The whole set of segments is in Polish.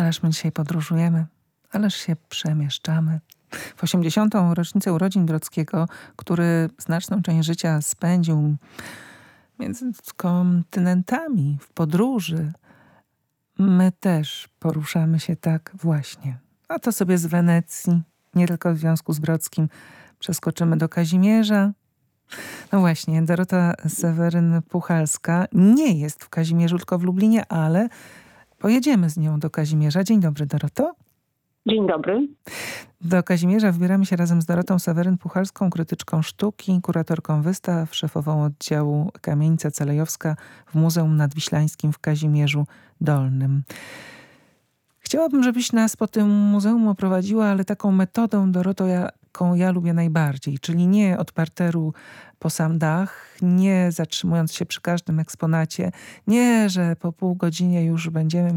Ależ my dzisiaj podróżujemy, ależ się przemieszczamy. W 80. rocznicę urodzin Brodzkiego, który znaczną część życia spędził między kontynentami, w podróży, my też poruszamy się tak właśnie. A to sobie z Wenecji, nie tylko w związku z Brodskim, przeskoczymy do Kazimierza. No właśnie, Dorota Seweryn-Puchalska nie jest w Kazimierzu, tylko w Lublinie, ale pojedziemy z nią do Kazimierza. Dzień dobry, Doroto. Dzień dobry. Do Kazimierza wybieramy się razem z Dorotą Seweryn-Puchalską, krytyczką sztuki, kuratorką wystaw, szefową oddziału Kamienica Celejowska w Muzeum Nadwiślańskim w Kazimierzu Dolnym. Chciałabym, żebyś nas po tym muzeum oprowadziła, ale taką metodą, Doroto, jaką ja lubię najbardziej, czyli nie od parteru po sam dach, nie zatrzymując się przy każdym eksponacie, nie, że po pół godzinie już będziemy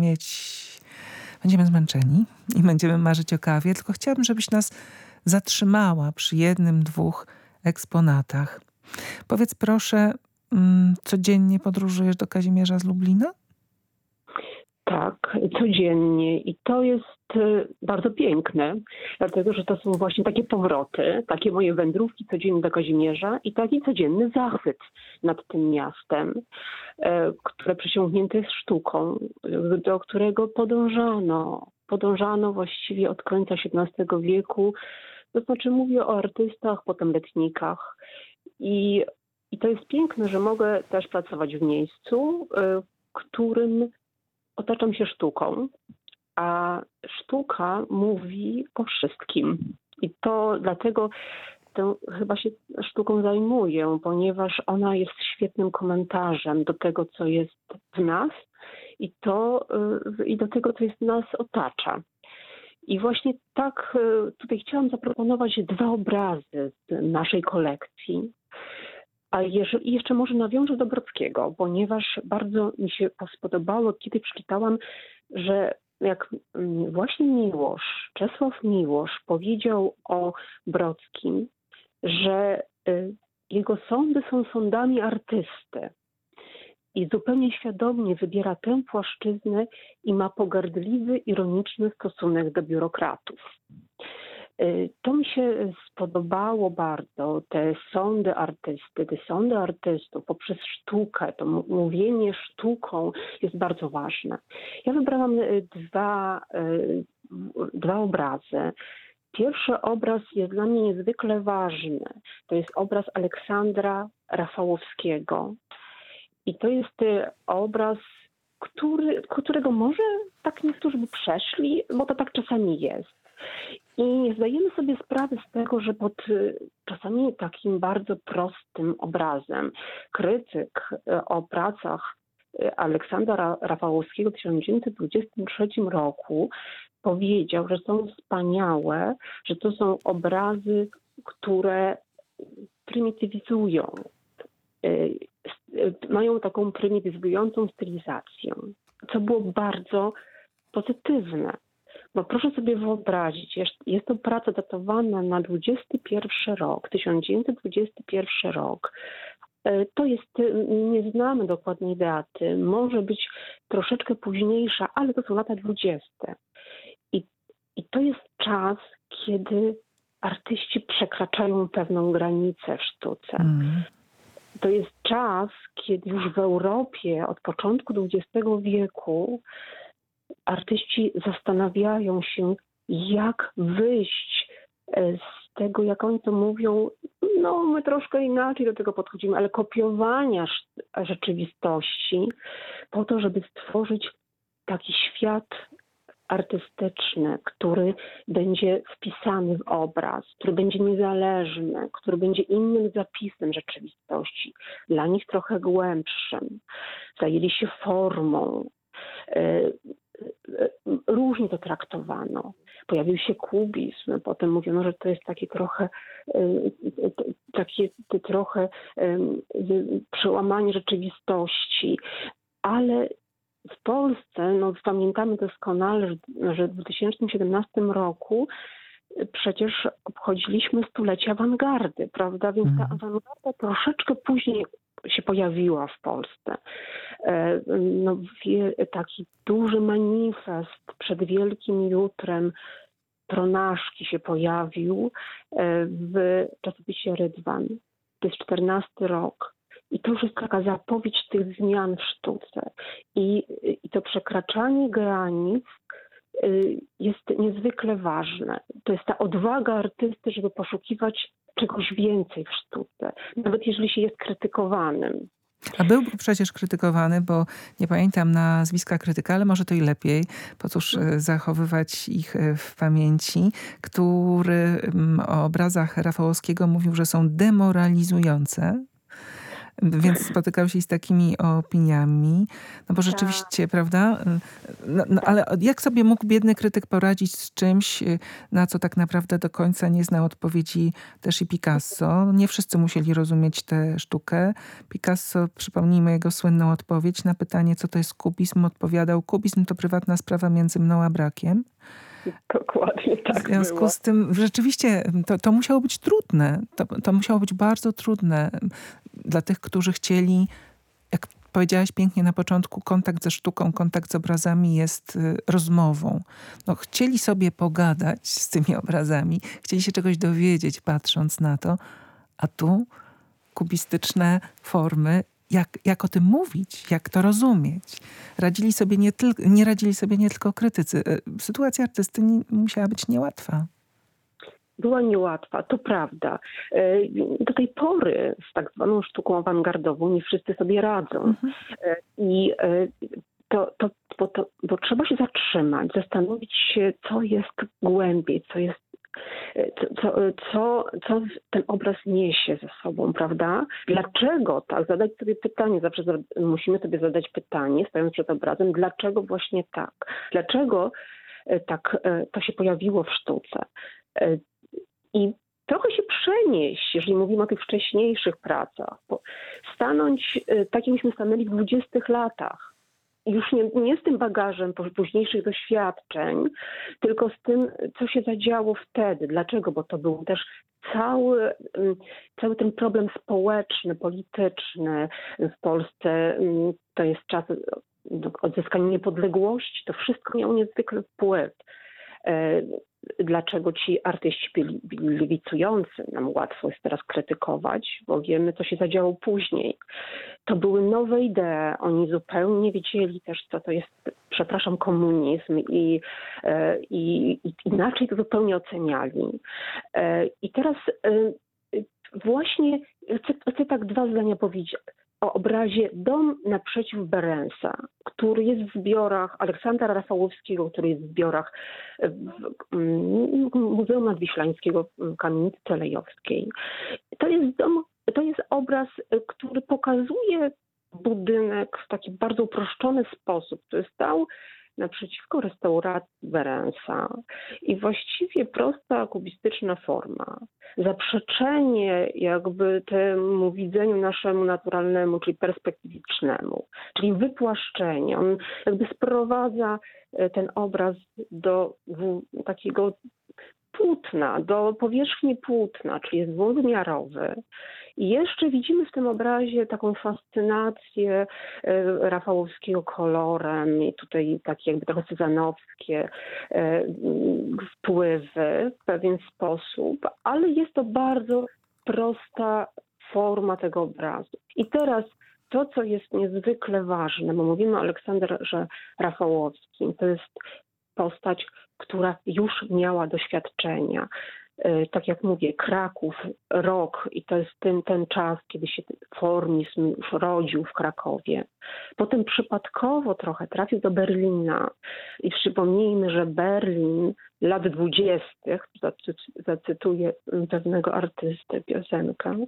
zmęczeni i będziemy marzyć o kawie, tylko chciałabym, żebyś nas zatrzymała przy jednym, dwóch eksponatach. Powiedz proszę, codziennie podróżujesz do Kazimierza z Lublina? Tak, codziennie i to jest bardzo piękne, dlatego że to są właśnie takie powroty, takie moje wędrówki codziennie do Kazimierza i taki codzienny zachwyt nad tym miastem, które przesiąknięte jest sztuką, do którego podążano właściwie od końca XVII wieku, to znaczy mówię o artystach, potem letnikach i to jest piękne, że mogę też pracować w miejscu, w którym otaczam się sztuką, a sztuka mówi o wszystkim. I to dlatego chyba się sztuką zajmuję, ponieważ ona jest świetnym komentarzem do tego, co jest w nas i do tego, co jest nas otacza. I właśnie tak tutaj chciałam zaproponować dwa obrazy z naszej kolekcji. A jeszcze może nawiążę do Brodzkiego, ponieważ bardzo mi się spodobało, kiedy przeczytałam, że jak właśnie Czesław Miłosz powiedział o Brodskim, że jego sądy są sądami artysty i zupełnie świadomie wybiera tę płaszczyznę i ma pogardliwy, ironiczny stosunek do biurokratów. To mi się spodobało bardzo, te sądy artystów poprzez sztukę, to mówienie sztuką jest bardzo ważne. Ja wybrałam dwa obrazy. Pierwszy obraz jest dla mnie niezwykle ważny. To jest obraz Aleksandra Rafałowskiego. I to jest obraz, którego może tak niektórzy by przeszli, bo to tak czasami jest. I nie zdajemy sobie sprawy z tego, że pod czasami takim bardzo prostym obrazem krytyk o pracach Aleksandra Rafałowskiego w 1923 roku powiedział, że są wspaniałe, że to są obrazy, które prymitywizują, mają taką prymitywizującą stylizację, co było bardzo pozytywne. Bo proszę sobie wyobrazić, jest to praca datowana na 1921 rok. To jest, nie znamy dokładnej daty, może być troszeczkę późniejsza, ale to są lata 20. I to jest czas, kiedy artyści przekraczają pewną granicę w sztuce. To jest czas, kiedy już w Europie od początku XX wieku artyści zastanawiają się, jak wyjść z tego, jak oni to mówią, no my troszkę inaczej do tego podchodzimy, ale kopiowania rzeczywistości po to, żeby stworzyć taki świat artystyczny, który będzie wpisany w obraz, który będzie niezależny, który będzie innym zapisem rzeczywistości, dla nich trochę głębszym. Zajęli się formą. Różnie to traktowano. Pojawił się kubizm, potem mówiono, że to jest takie trochę przełamanie rzeczywistości, ale w Polsce, pamiętamy doskonale, że w 2017 roku przecież obchodziliśmy stulecie awangardy, prawda? Więc ta awangarda troszeczkę później się pojawiła w Polsce. No, taki duży manifest przed Wielkim Jutrem Pronaszki się pojawił w czasopisie Rydwan. To jest 14 rok. I to już jest taka zapowiedź tych zmian w sztuce. I to przekraczanie granic jest niezwykle ważne. To jest ta odwaga artysty, żeby poszukiwać czegoś więcej w sztuce, nawet jeżeli się jest krytykowanym. A był przecież krytykowany, bo nie pamiętam nazwiska krytyka, ale może to i lepiej, po cóż zachowywać ich w pamięci, który o obrazach Rafałowskiego mówił, że są demoralizujące. Więc spotykał się z takimi opiniami. No bo rzeczywiście, prawda? Ale jak sobie mógł biedny krytyk poradzić z czymś, na co tak naprawdę do końca nie znał odpowiedzi też i Picasso? Nie wszyscy musieli rozumieć tę sztukę. Picasso, przypomnijmy jego słynną odpowiedź na pytanie, co to jest kubizm, odpowiadał: kubizm to prywatna sprawa między mną a brakiem. Dokładnie tak W związku było. z tym rzeczywiście to musiało być trudne. To musiało być bardzo trudne dla tych, którzy chcieli, jak powiedziałaś pięknie na początku, kontakt ze sztuką, kontakt z obrazami jest rozmową. No, chcieli sobie pogadać z tymi obrazami, chcieli się czegoś dowiedzieć, patrząc na to, a tu kubistyczne formy, jak o tym mówić, jak to rozumieć. Nie radzili sobie nie tylko krytycy. Sytuacja artysty musiała być niełatwa. Była niełatwa, to prawda. Do tej pory z tak zwaną sztuką awangardową nie wszyscy sobie radzą. I bo trzeba się zatrzymać, zastanowić się, co jest głębiej, co ten obraz niesie ze sobą, prawda? Dlaczego tak? Zadać sobie pytanie, zawsze musimy sobie zadać pytanie, stojąc przed obrazem, dlaczego właśnie tak? Dlaczego tak to się pojawiło w sztuce? I trochę się przenieść, jeżeli mówimy o tych wcześniejszych pracach, stanąć tak, jakbyśmy stanęli w 20 latach. Już nie z tym bagażem późniejszych doświadczeń, tylko z tym, co się zadziało wtedy. Dlaczego? Bo to był też cały ten problem społeczny, polityczny w Polsce. To jest czas odzyskania niepodległości. To wszystko miało niezwykły wpływ. Dlaczego ci artyści byli lewicujący? Nam łatwo jest teraz krytykować, bo wiemy, co się zadziało później. To były nowe idee. Oni zupełnie nie wiedzieli też, co to jest, komunizm i inaczej to zupełnie oceniali. I teraz właśnie chcę tak 2 zdania powiedzieć o obrazie Dom naprzeciw Berensa, który jest w zbiorach Aleksandra Rafałowskiego, który jest w zbiorach Muzeum Nadwiślańskiego w kamienicy Celejowskiej. To jest obraz, który pokazuje budynek w taki bardzo uproszczony sposób, który stał naprzeciwko restauracji Berensa i właściwie prosta kubistyczna forma. Zaprzeczenie jakby temu widzeniu naszemu naturalnemu, czyli perspektywicznemu, czyli wypłaszczenie. On jakby sprowadza ten obraz do takiego płótna, do powierzchni płótna, czyli jest dwuwymiarowy. I jeszcze widzimy w tym obrazie taką fascynację Rafałowskiego kolorem i tutaj takie jakby trochę cezanowskie wpływy w pewien sposób, ale jest to bardzo prosta forma tego obrazu. I teraz to, co jest niezwykle ważne, bo mówimy o Aleksandrze Rafałowskim, to jest postać, która już miała doświadczenia. Tak jak mówię, Kraków, rok i to jest ten czas, kiedy się formizm już rodził w Krakowie. Potem przypadkowo trochę trafił do Berlina i przypomnijmy, że Berlin lat 20., zacytuję pewnego artystę, piosenkę,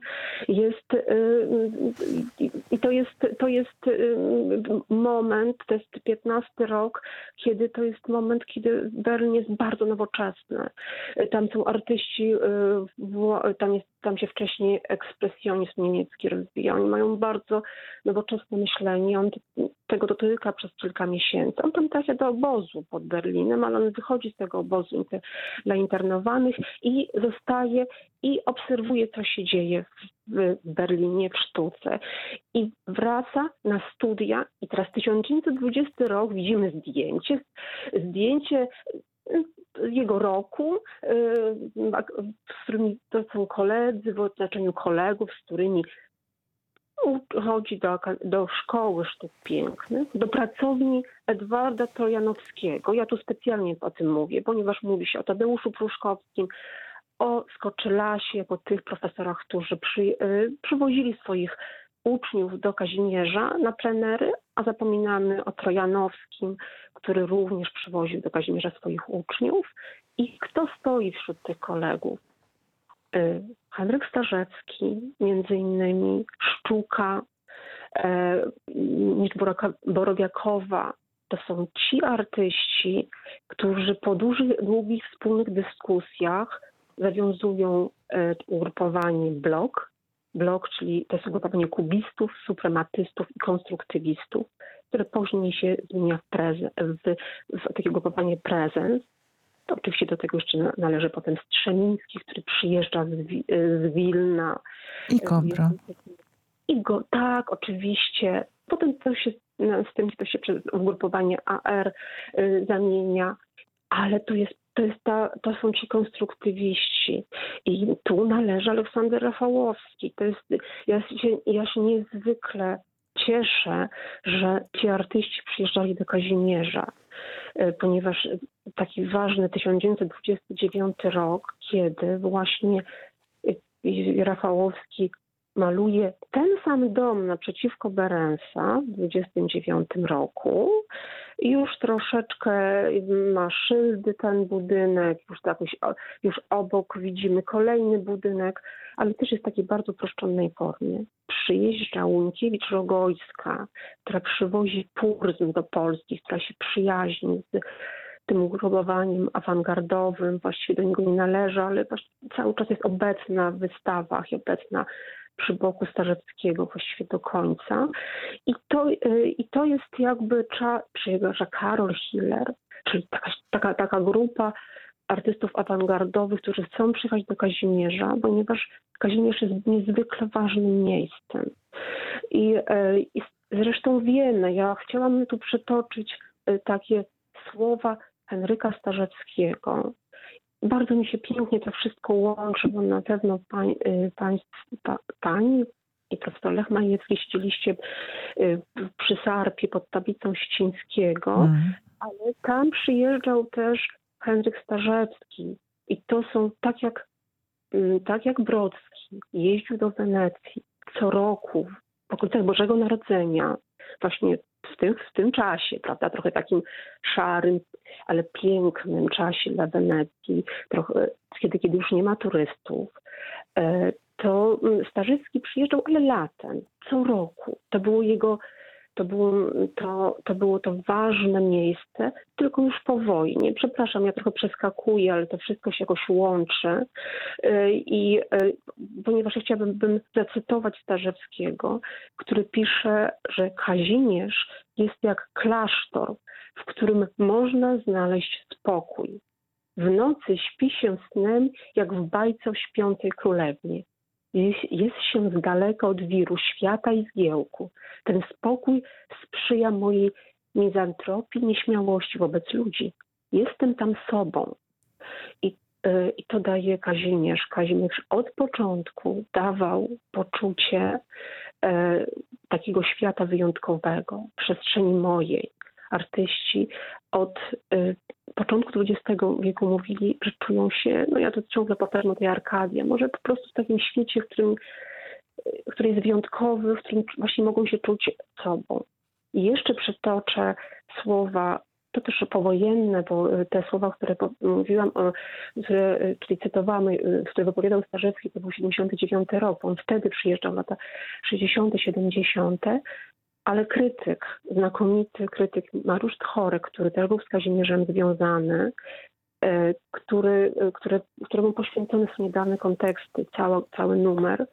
to jest moment, to jest 15 rok, kiedy to jest moment, kiedy Berlin jest bardzo nowoczesny. Tam są artyści, tam jest tam się wcześniej ekspresjonizm niemiecki rozwijał. Oni mają bardzo nowoczesne myślenie. On tego dotyka przez kilka miesięcy. On tam trafia do obozu pod Berlinem, ale on wychodzi z tego obozu dla internowanych i zostaje i obserwuje, co się dzieje w Berlinie, w sztuce. I wraca na studia i teraz 1920 rok, widzimy zdjęcie jego roku, z którymi to są koledzy, w otoczeniu kolegów, z którymi chodzi do szkoły sztuk pięknych, do pracowni Edwarda Trojanowskiego. Ja tu specjalnie o tym mówię, ponieważ mówi się o Tadeuszu Pruszkowskim, o Skoczylasie, o tych profesorach, którzy przywozili swoich uczniów do Kazimierza na plenery, a zapominamy o Trojanowskim, który również przywoził do Kazimierza swoich uczniów. I kto stoi wśród tych kolegów? Henryk Starzewski, między innymi Szczuka, Borowiakowa. To są ci artyści, którzy po długich wspólnych dyskusjach zawiązują ugrupowanie Blok, czyli to jest ugrupowanie kubistów, suprematystów i konstruktywistów, które później się zmienia w takie ugrupowanie Prezens. To oczywiście do tego jeszcze należy potem Strzemiński, który przyjeżdża z Wilna. I Kobro. Tak, oczywiście. Potem to się przez ugrupowanie AR zamienia, ale to są ci konstruktywiści. I tu należy Aleksander Rafałowski. Ja się niezwykle cieszę, że ci artyści przyjeżdżali do Kazimierza, ponieważ taki ważny 1929 rok, kiedy właśnie Rafałowski maluje ten sam dom naprzeciwko Berensa w 1929 roku. Już troszeczkę ma szyldy ten budynek, już obok widzimy kolejny budynek, ale też jest w takiej bardzo uproszczonej formie. Przyjeżdża Łunkiewicz-Rogojska, która przywozi puryzm do Polski, która się przyjaźni z tym ugrupowaniem awangardowym, właściwie do niego nie należy, ale cały czas jest obecna w wystawach i obecna przy boku Starzewskiego właściwie do końca. I to jest jakby przyjeżdża Karol Hiller, czyli taka grupa artystów awangardowych, którzy chcą przyjechać do Kazimierza, ponieważ Kazimierz jest niezwykle ważnym miejscem. I zresztą wiemy, ja chciałam tu przytoczyć takie słowa Henryka Starzewskiego. Bardzo mi się pięknie to wszystko łączy, bo na pewno pani i profesor Lech Majewski siedzieliście przy Sarpie pod tablicą Ścińskiego, ale tam przyjeżdżał też Henryk Starzewski. I to są tak jak Brodski jeździł do Wenecji co roku w okolicach Bożego Narodzenia, właśnie w tym czasie, prawda, trochę takim szarym, ale pięknym czasie dla Wenecji, trochę kiedy już nie ma turystów, to Starzewski przyjeżdżał, ale latem, co roku. To było to ważne miejsce, tylko już po wojnie. Przepraszam, ja trochę przeskakuję, ale to wszystko się jakoś łączy. Ponieważ ja chciałabym zacytować Starzewskiego, który pisze, że Kazimierz jest jak klasztor, w którym można znaleźć spokój. W nocy śpi się snem, jak w bajce o śpiącej królewnie. Jest się z daleka od wiru świata i zgiełku. Ten spokój sprzyja mojej mizantropii, nieśmiałości wobec ludzi. Jestem tam sobą. I to daje Kazimierz. Kazimierz od początku dawał poczucie takiego świata wyjątkowego, przestrzeni mojej. Artyści od początku XX wieku mówili, że czują się, ja to ciągle powtarzam, tej Arkadia, może po prostu w takim świecie, który jest wyjątkowy, w którym właśnie mogą się czuć sobą. I jeszcze przytoczę słowa, to też powojenne, bo te słowa, które mówiłam, które tutaj cytowamy, które wypowiadał Starzewski, to był 79 rok, on wtedy przyjeżdżał, lata 60., 70., ale znakomity krytyk Mariusz Tchorek, który też był z Kazimierzem związany, któremu poświęcone są niedawne konteksty, cały numer.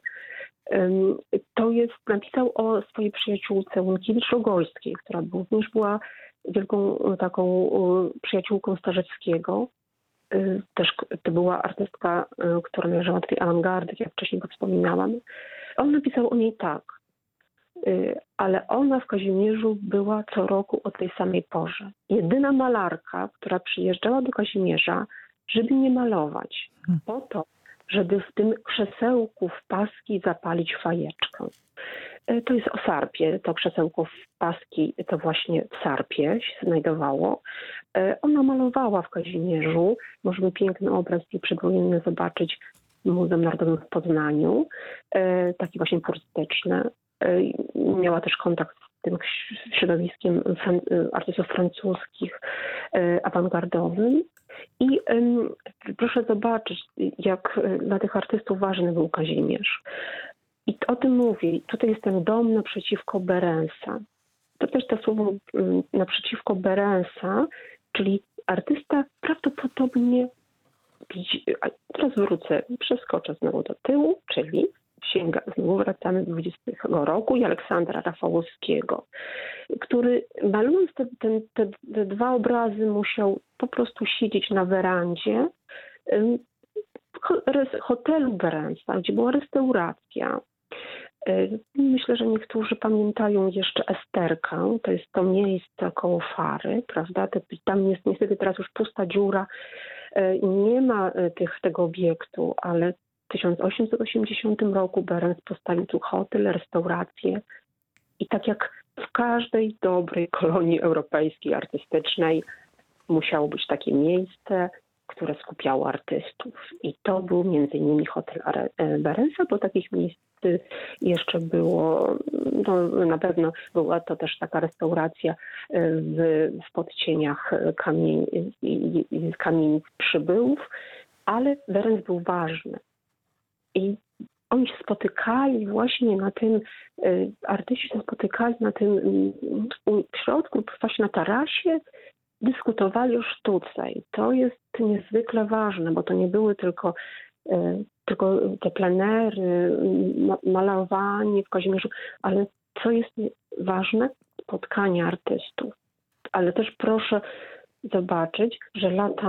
Napisał o swojej przyjaciółce Łąkiewicz-Rogojskiej, która również była wielką taką przyjaciółką Starzewskiego. Też to była artystka, która należała do tej awangardy, jak wcześniej go wspominałam. On napisał o niej tak. Ale ona w Kazimierzu była co roku o tej samej porze. Jedyna malarka, która przyjeżdżała do Kazimierza, żeby nie malować. Po to, żeby w tym krzesełku w paski zapalić fajeczkę. To jest o Sarpie. To krzesełko w paski to właśnie w Sarpie się znajdowało. Ona malowała w Kazimierzu. Możemy piękny obraz jej przedwojenny zobaczyć w Muzeum Narodowym w Poznaniu. Taki właśnie turystyczny. Miała też kontakt z tym środowiskiem artystów francuskich awangardowym. I proszę zobaczyć, jak dla tych artystów ważny był Kazimierz. I o tym mówię. Tutaj jest ten dom naprzeciwko Berensa. To też to słowo naprzeciwko Berensa, czyli artysta prawdopodobnie, teraz wrócę, przeskoczę znowu do tyłu, czyli znowu wracamy do 20 roku i Aleksandra Rafałowskiego, który malując te dwa obrazy musiał po prostu siedzieć na werandzie hotelu Berensa, gdzie była restauracja. Myślę, że niektórzy pamiętają jeszcze Esterkę, to jest to miejsce koło Fary, prawda? Tam jest niestety teraz już pusta dziura i nie ma tego obiektu, ale w 1880 roku Berens postawił tu hotel, restaurację i tak jak w każdej dobrej kolonii europejskiej artystycznej musiało być takie miejsce, które skupiało artystów. I to był między innymi hotel Berensa, bo takich miejsc jeszcze było, no, na pewno była to też taka restauracja w podcieniach kamienic przybyłów, ale Berens był ważny. I oni się spotykali właśnie na tym, artyści się spotykali na tym w środku, właśnie na tarasie, dyskutowali o sztuce. I to jest niezwykle ważne, bo to nie były tylko te plenery, malowanie w Kazimierzu, ale co jest ważne? Spotkania artystów. Ale też proszę zobaczyć, że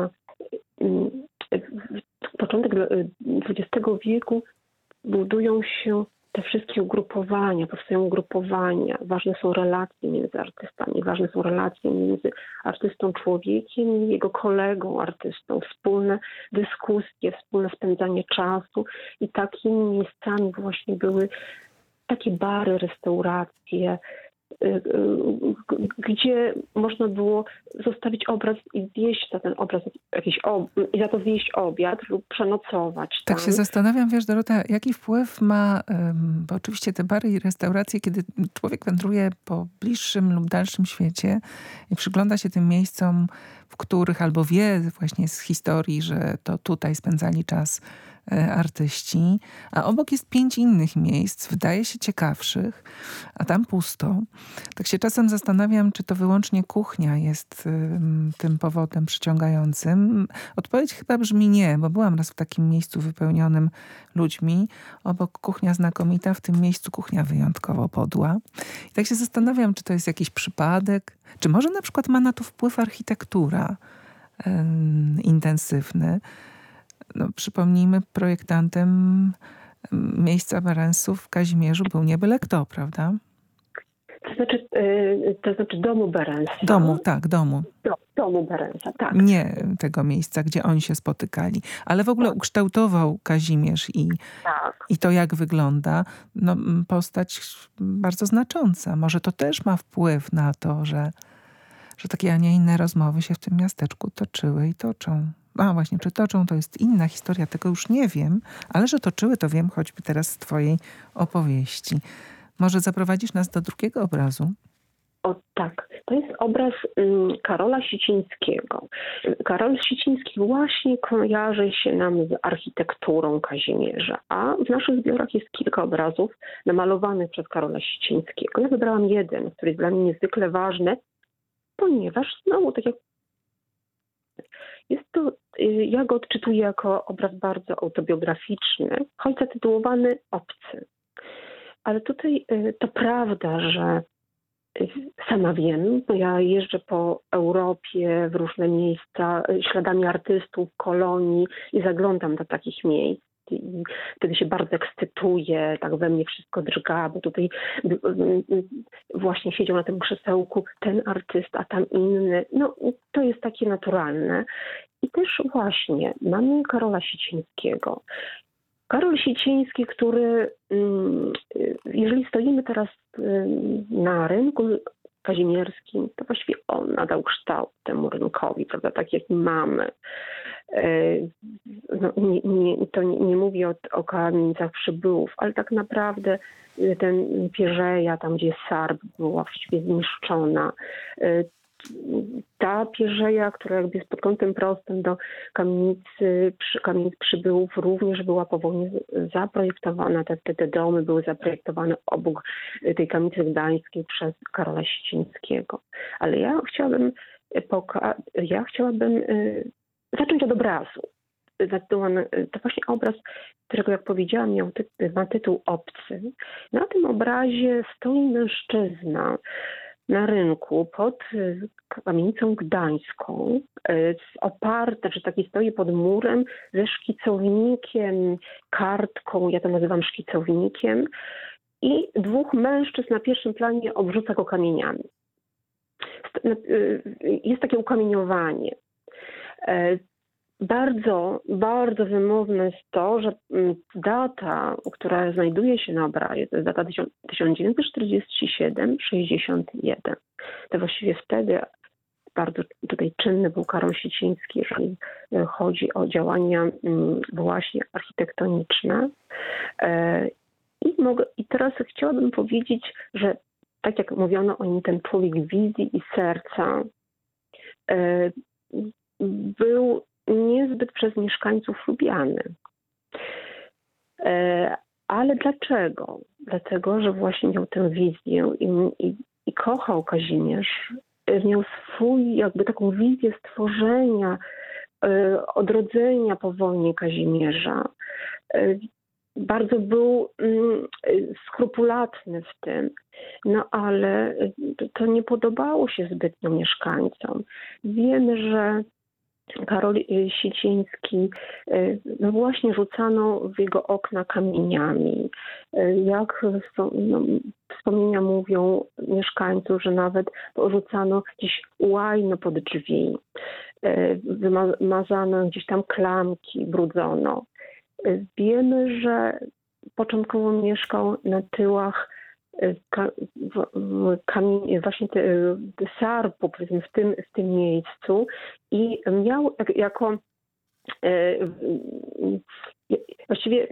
początek XX wieku budują się te wszystkie ugrupowania, powstają ugrupowania. Ważne są relacje między artystami, ważne są relacje między artystą człowiekiem i jego kolegą artystą. Wspólne dyskusje, wspólne spędzanie czasu i takimi miejscami właśnie były takie bary, restauracje, gdzie można było zostawić obraz i zjeść za ten obraz i za to zjeść obiad lub przenocować Tak tam. się zastanawiam, wiesz, Dorota, jaki wpływ ma, bo oczywiście te bary i restauracje, kiedy człowiek wędruje po bliższym lub dalszym świecie i przygląda się tym miejscom, w których albo wie właśnie z historii, że to tutaj spędzali czas artyści, a obok jest 5 innych miejsc, wydaje się ciekawszych, a tam pusto. Tak się czasem zastanawiam, czy to wyłącznie kuchnia jest tym powodem przyciągającym. Odpowiedź chyba brzmi nie, bo byłam raz w takim miejscu wypełnionym ludźmi. Obok kuchnia znakomita, w tym miejscu kuchnia wyjątkowo podła. I tak się zastanawiam, czy to jest jakiś przypadek, czy może na przykład ma na to wpływ architektura intensywny. No, przypomnijmy, projektantem miejsca Berensów w Kazimierzu był nie byle kto, prawda? To znaczy domu Berensa. Domu. Domu Berensa, tak. Nie tego miejsca, gdzie oni się spotykali, ale w ogóle tak ukształtował Kazimierz i to, jak wygląda, no, postać bardzo znacząca. Może to też ma wpływ na to, że takie, a nie inne rozmowy się w tym miasteczku toczyły i toczą. A właśnie, czy toczą, to jest inna historia, tego już nie wiem, ale że toczyły, to wiem choćby teraz z twojej opowieści. Może zaprowadzisz nas do drugiego obrazu? O tak, to jest obraz Karola Sicińskiego. Karol Siciński właśnie kojarzy się nam z architekturą Kazimierza, a w naszych zbiorach jest kilka obrazów namalowanych przez Karola Sicińskiego. Ja wybrałam jeden, który jest dla mnie niezwykle ważny, ponieważ znowu, tak jak jest to ja go odczytuję jako obraz bardzo autobiograficzny, choć zatytułowany Obcy. Ale tutaj to prawda, że sama wiem, bo ja jeżdżę po Europie w różne miejsca śladami artystów, kolonii i zaglądam do takich miejsc. I wtedy się bardzo ekscytuję, tak we mnie wszystko drga, bo tutaj właśnie siedział na tym krzesełku ten artysta, a tam inny. No to jest takie naturalne. I też właśnie mamy Karola Sicińskiego. Karol Siciński, który, jeżeli stoimy teraz na rynku kazimierskim, to właściwie on nadał kształt temu rynkowi, prawda, tak jak mamy. No, nie mówię o kamienicach przybyłów, ale tak naprawdę ten Pierzeja, tam gdzie Sarb była właściwie zniszczona, ta pierzeja, która jakby jest pod kątem prostym do kamienic przybyłów, również była po wojnie zaprojektowana. Te domy były zaprojektowane obok tej kamienicy gdańskiej przez Karola Sicińskiego. Ale ja chciałabym zacząć od obrazu. To właśnie obraz, którego, jak powiedziałam, ma tytuł Obcy. Na tym obrazie stoi mężczyzna na rynku pod kamienicą gdańską, oparta, czy taki stoi pod murem ze szkicownikiem, kartką, ja to nazywam szkicownikiem, i dwóch mężczyzn na pierwszym planie obrzuca go kamieniami. Jest takie ukamieniowanie. Bardzo, bardzo wymowne jest to, że data, która znajduje się na obrazie, to jest data 1947-61. To właściwie wtedy bardzo tutaj czynny był Karol Siciński, jeżeli chodzi o działania właśnie architektoniczne. I teraz chciałabym powiedzieć, że tak jak mówiono o nim, ten człowiek wizji i serca był niezbyt przez mieszkańców lubiany. Ale dlaczego? Dlatego, że właśnie miał tę wizję i kochał Kazimierz. Miał jakby taką wizję stworzenia, odrodzenia po wojnie Kazimierza. Bardzo był skrupulatny w tym, no ale to nie podobało się zbytnio mieszkańcom. Wiemy, że Karol Siciński, no właśnie rzucano w jego okna kamieniami. Jak wspomnienia mówią mieszkańców, że nawet porzucano gdzieś łajno pod drzwi, wymazano gdzieś tam klamki, brudzono. Wiemy, że początkowo mieszkał na tyłach właśnie Sarpu, powiedzmy, w tym miejscu, i miał jako właściwie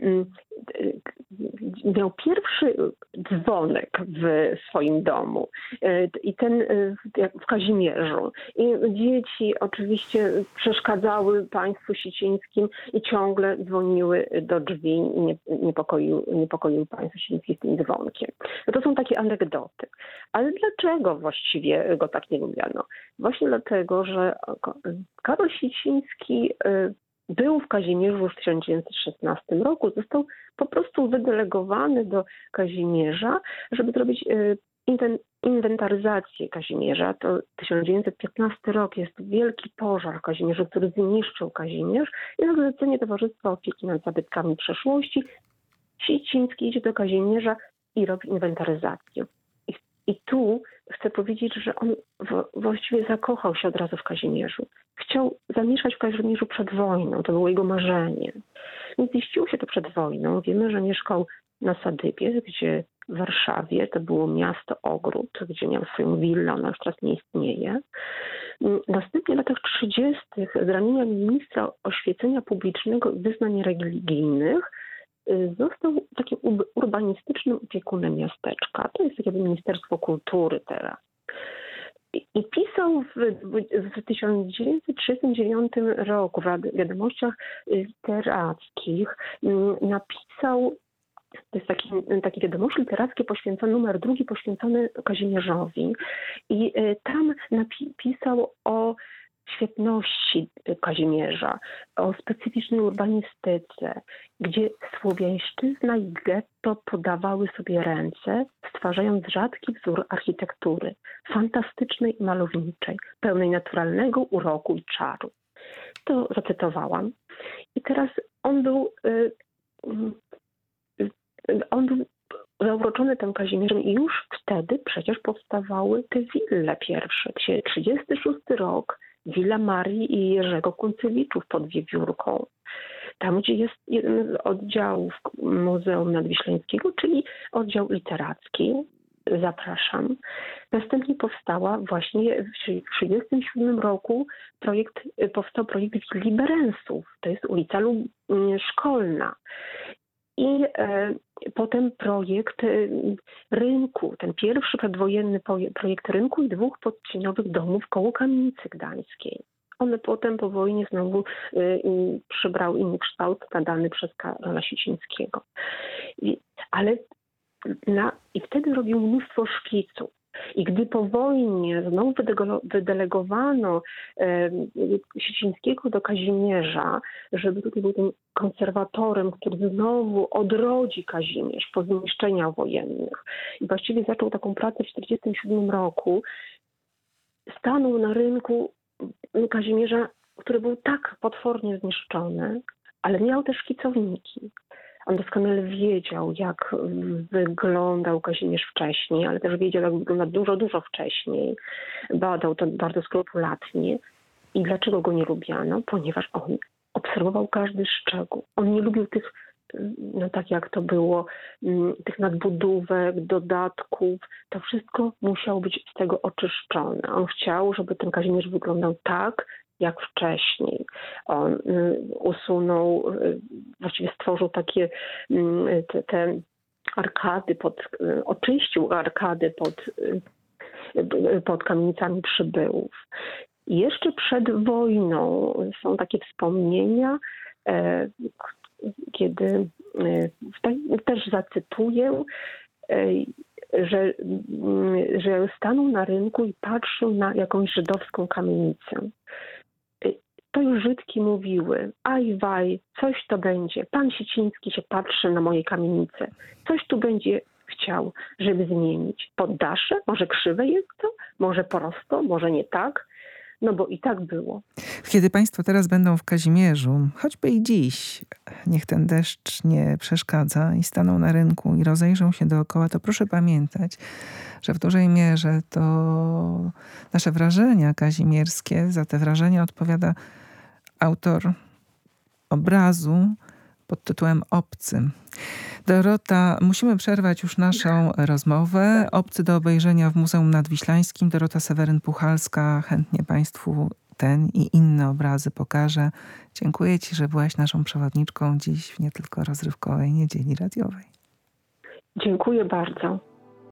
miał pierwszy dzwonek w swoim domu i ten w Kazimierzu. I dzieci oczywiście przeszkadzały państwu sicińskim i ciągle dzwoniły do drzwi i niepokoiły państwo sicińskie tym dzwonkiem. No to są takie anegdoty. Ale dlaczego właściwie go tak nie lubiano? Właśnie dlatego, że Karol Siciński był w Kazimierzu już w 1916 roku. Został po prostu wydelegowany do Kazimierza, żeby zrobić inwentaryzację Kazimierza. To 1915 rok, jest wielki pożar w Kazimierzu, który zniszczył Kazimierz, i na zlecenie Towarzystwa Opieki nad Zabytkami Przeszłości Siciński idzie do Kazimierza i robi inwentaryzację. I tu chcę powiedzieć, że on właściwie zakochał się od razu w Kazimierzu. Chciał zamieszkać w Kazimierzu przed wojną, to było jego marzenie. Nie ziściło się to przed wojną. Wiemy, że mieszkał na Sadybie, gdzie w Warszawie, to było miasto ogród, gdzie miał swoją willę, ona już teraz nie istnieje. Następnie w latach 30. z ramienia ministra oświecenia publicznego i wyznań religijnych został takim urbanistycznym opiekunem miasteczka. To jest takie Ministerstwo Kultury teraz. I pisał w 1939 roku w wiadomościach literackich, napisał, to jest taki wiadomość literackie poświęcony, numer 2 poświęcony Kazimierzowi. I tam napisał o świetności Kazimierza, o specyficznej urbanistyce, gdzie słowiańszczyzna i getto podawały sobie ręce, stwarzając rzadki wzór architektury, fantastycznej i malowniczej, pełnej naturalnego uroku i czaru. To zacytowałam. I teraz on był zauroczony tym Kazimierzem i już wtedy przecież powstawały te wille pierwsze. 36 rok, Willa Marii i Jerzego Kuncewiczów pod Wiewiórką. Tam, gdzie jest jeden z oddziałów Muzeum Nadwiślańskiego, czyli oddział literacki. Zapraszam. Następnie powstała właśnie w 1937 roku powstał projekt Willi Berensów. To jest ulica Szkolna. I potem projekt rynku, ten pierwszy przedwojenny projekt rynku i 2 podcieniowych domów koło Kamienicy Gdańskiej. One potem po wojnie znowu przybrały inny kształt nadany przez Karola Sicińskiego. I wtedy robił mnóstwo szkiców. I gdy po wojnie znowu wydelegowano Sicińskiego do Kazimierza, żeby tutaj był tym konserwatorem, który znowu odrodzi Kazimierz po zniszczeniach wojennych. I właściwie zaczął taką pracę w 1947 roku. Stanął na rynku Kazimierza, który był tak potwornie zniszczony, ale miał też szkicowniki. On doskonale wiedział, jak wyglądał Kazimierz wcześniej, ale też wiedział, jak wygląda dużo, dużo wcześniej. Badał to bardzo skrupulatnie. I dlaczego go nie lubiano? Ponieważ on obserwował każdy szczegół. On nie lubił tych, tak jak to było, tych nadbudówek, dodatków. To wszystko musiało być z tego oczyszczone. On chciał, żeby ten Kazimierz wyglądał tak, jak wcześniej. On usunął, właściwie stworzył takie te arkady, oczyścił arkady pod kamienicami przybyłów. I jeszcze przed wojną są takie wspomnienia, kiedy też zacytuję, że stanął na rynku i patrzył na jakąś żydowską kamienicę. To już Żydki mówiły: aj waj, coś to będzie. Pan Siciński się patrzy na moje kamienice. Coś tu będzie chciał, żeby zmienić. Poddasze? Może krzywe jest to? Może prosto? Może nie tak? No bo i tak było. Kiedy państwo teraz będą w Kazimierzu, choćby i dziś, niech ten deszcz nie przeszkadza i staną na rynku i rozejrzą się dookoła, to proszę pamiętać, że w dużej mierze to nasze wrażenia kazimierskie, za te wrażenia odpowiada autor obrazu pod tytułem Obcy. Dorota, musimy przerwać już naszą rozmowę. Obcy do obejrzenia w Muzeum Nadwiślańskim. Dorota Seweryn-Puchalska chętnie państwu ten i inne obrazy pokaże. Dziękuję ci, że byłaś naszą przewodniczką dziś w nie tylko rozrywkowej niedzieli radiowej. Dziękuję bardzo.